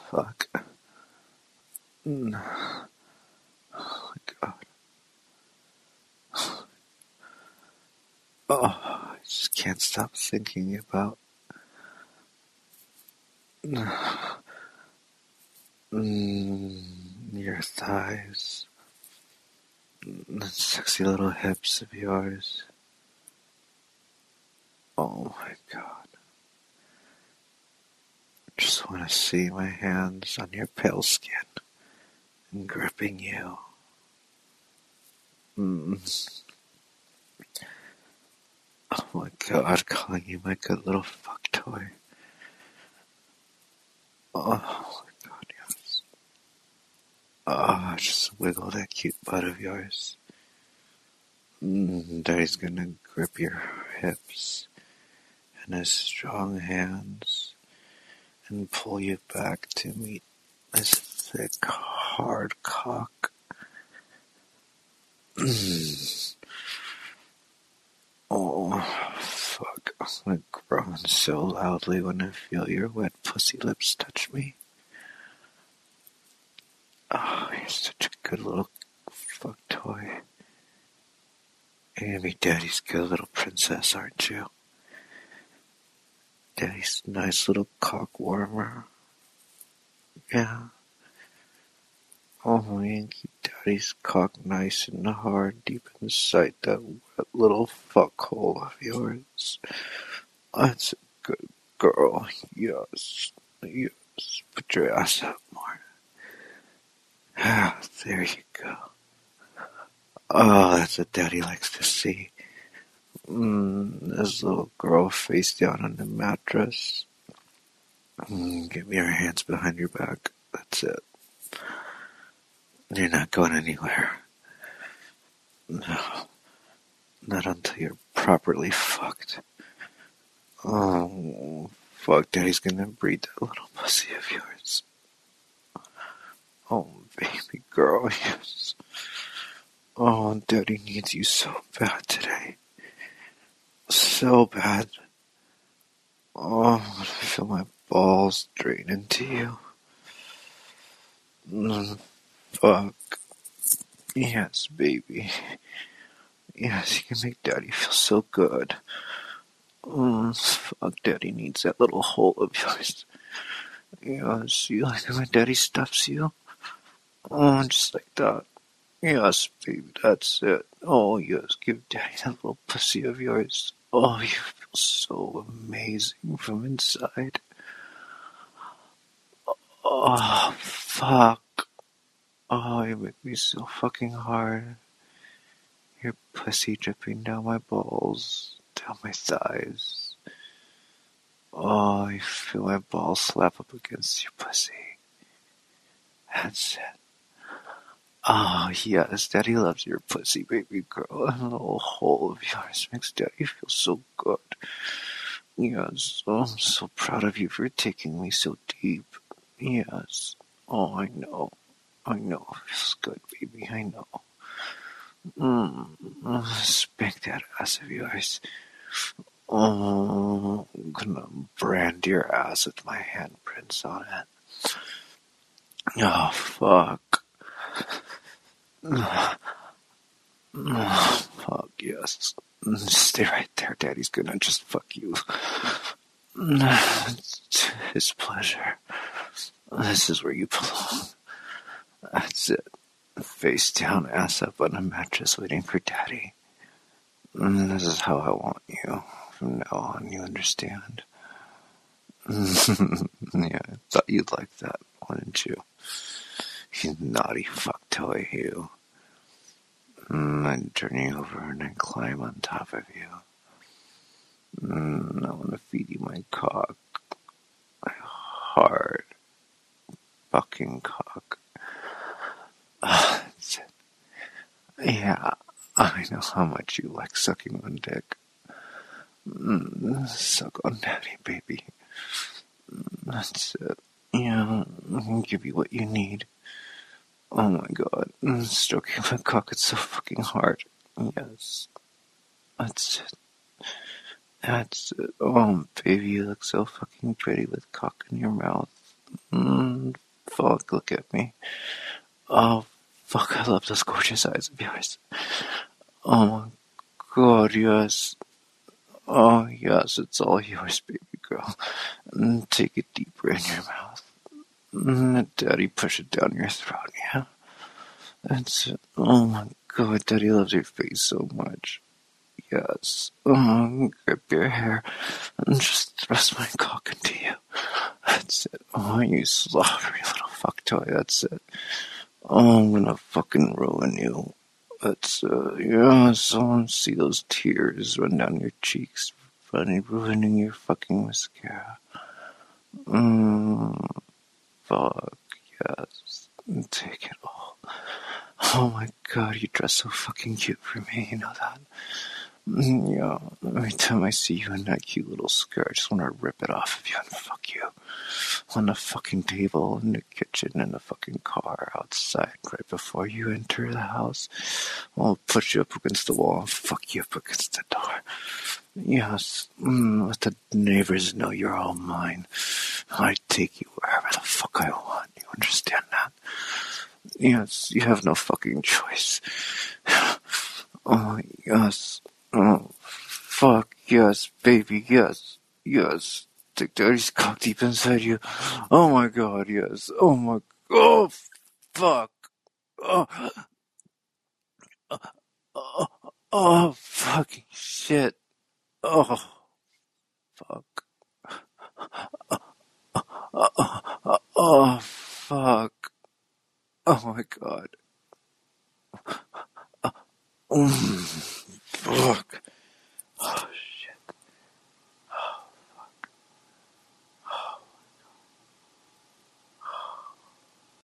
fuck. Oh my god. Oh, I just can't stop thinking about your thighs, the sexy little hips of yours. Oh my god. Just want to see my hands on your pale skin and gripping you. Oh my god, calling you my good little fuck toy. Oh my god, yes. Oh, just wiggle that cute butt of yours. Daddy's gonna grip your hips in his strong hands and pull you back to meet this thick, hard cock. Oh, fuck. I'm gonna groan so loudly when I feel your wet pussy lips touch me. Oh, you're such a good little fuck toy. You're gonna be Daddy's good little princess, aren't you? Daddy's nice little cock warmer. Yeah. Oh, man, keep Daddy's cock nice and hard deep inside that wet little fuck hole of yours. That's a good girl. Yes. Yes. Put your ass up more. Ah, there you go. Oh, that's what Daddy likes to see. This little girl face down on the mattress. Get me your hands behind your back. That's it. You're not going anywhere. No. Not until you're properly fucked. Oh, fuck. Daddy's gonna breed that little pussy of yours. Oh, baby girl, yes. Oh, Daddy needs you so bad today. So bad. Oh, I feel my balls drain into you. Fuck. Yes, baby. Yes, you can make Daddy feel so good. Fuck, Daddy needs that little hole of yours. Yes, you like it when Daddy stuffs you? Oh, just like that. Yes, baby, that's it. Oh, yes, give Daddy that little pussy of yours. Oh, you feel so amazing from inside. Oh, fuck. Oh, you make me so fucking hard. Your pussy dripping down my balls, down my thighs. Oh, I feel my balls slap up against your pussy. That's it. Oh, yes, Daddy loves your pussy, baby girl. And the little hole of yours makes Daddy feel so good. Yes, oh, I'm so proud of you for taking me so deep. Yes. Oh, I know. I know. It feels good, baby. I know. Spank that ass of yours. Oh, I'm gonna brand your ass with my handprints on it. Oh, fuck. Fuck, yes. Stay right there. Daddy's gonna just fuck you. It's his pleasure. This is where you belong. That's it. Face down, ass up on a mattress waiting for Daddy. This is how I want you. From now on, you understand? Yeah, I thought you'd like that, wouldn't you? You naughty fuck toy, you. I'd turn you over and I'd climb on top of you. I want to feed you my cock. My hard fucking cock. That's it. Yeah, I know how much you like sucking on dick. Suck on Daddy, baby. That's it. Yeah, I'll give you what you need. Oh my god. Stroking my cock, it's so fucking hard. Yes. That's it. That's it. Oh, baby, you look so fucking pretty with cock in your mouth. Fuck, look at me. Oh, fuck, I love those gorgeous eyes of yours. Oh my god, yes. Oh, yes, it's all yours, baby girl. Take it deeper in your mouth. Daddy, push it down your throat, yeah? That's it. Oh my god, Daddy loves your face so much. Yes. Grip your hair and just thrust my cock into you. That's it. Oh, you slobbery little fuck toy. That's it. Oh, I'm gonna fucking ruin you. That's yes. I want to see those tears run down your cheeks, ruining your fucking mascara. Fuck yes. Take it all. Oh my god, you dress so fucking cute for me. You know that. Yeah, every time I see you in that cute little skirt, I just want to rip it off of you and fuck you. On the fucking table, in the kitchen, in the fucking car, outside, right before you enter the house. I'll push you up against the wall and fuck you up against the door. Yes, let the neighbors know you're all mine. I take you wherever the fuck I want. You understand that? Yes, you have no fucking choice. Oh, yes. Oh, fuck, yes, baby, yes, yes. Take Daddy's cock deep inside you. Oh my god, yes. Oh my, oh, fuck. Oh, oh, oh, fucking shit. Oh, fuck. Oh, fuck. Oh my god.